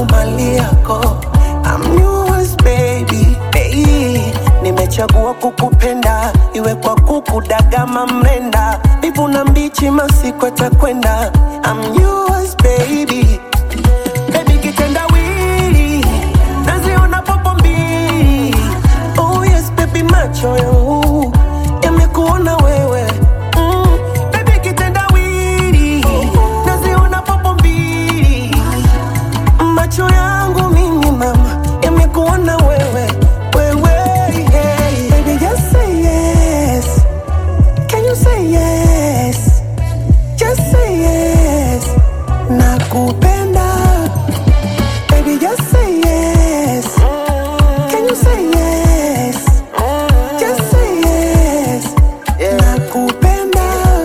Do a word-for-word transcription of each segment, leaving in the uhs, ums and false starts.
mali yako. I'm yours baby, baby. Nimechagua kukupenda, iwe kwa kukudagama mrenda, bivu na mbichi masiku atakwenda. I'm yours baby, baby kitendawili, naziona popo mbili. Oh yes baby, macho yangu yamekuona wewe. mm, Baby kitendawili, naziona popo mbili. Macho yangu mimi mama yamekuona wewe. Wewe yeah. Baby just say yes. Can you say yes? Just say yes. Nakupenda. Baby just say yes. Can you say yes? Just say yes. Nakupenda.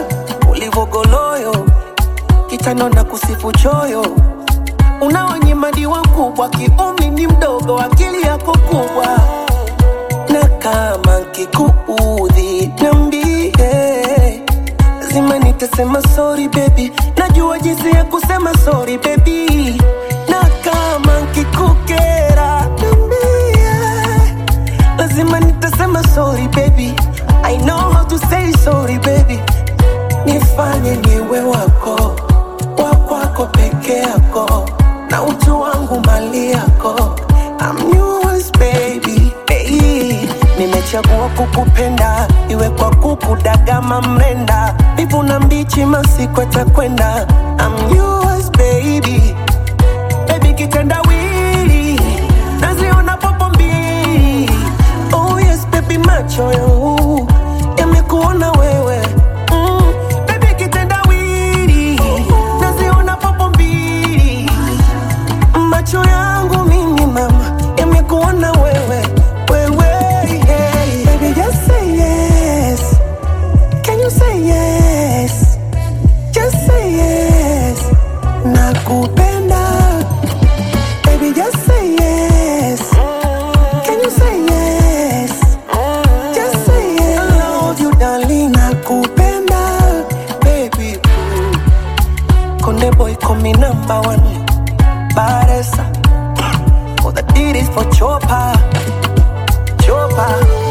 Ulivogoloyo kitano na kusifu choyo, unaonyima diwa kubwa, kiumri ni mdogo, akili yako kubwa. Na kama kikuudhi niambie, lazima nitasema sorry baby, najua jinsi ya kusema sorry baby. Na kama kikukera niambie, lazima nitasema sorry baby. I know how to say sorry baby. Nifanye niwe wako, wakwako peke yako, na utu wangu mali yako. I'm yours baby, baby. Nimechagua kukupenda, iwe kwa kukudagama mrenda, bivu na mbichi masiku atakwenda. I'm yours baby, baby kitendawili, naziona popo mbili. Oh yes baby, macho yangu yamekuona wewe. mm, Baby kitendawili, naziona popo mbili. Macho yangu mimi mama yamekuona wewe. Wewe yeah. Baby just say yes. Can you say yes? Just say yes. Nakupenda. Baby just say yes. Can you say yes? Just say yes. I love you darling. Nakupenda baby. Konde boy call me number one. Baresa. All the deed is for Chopa, Chopa.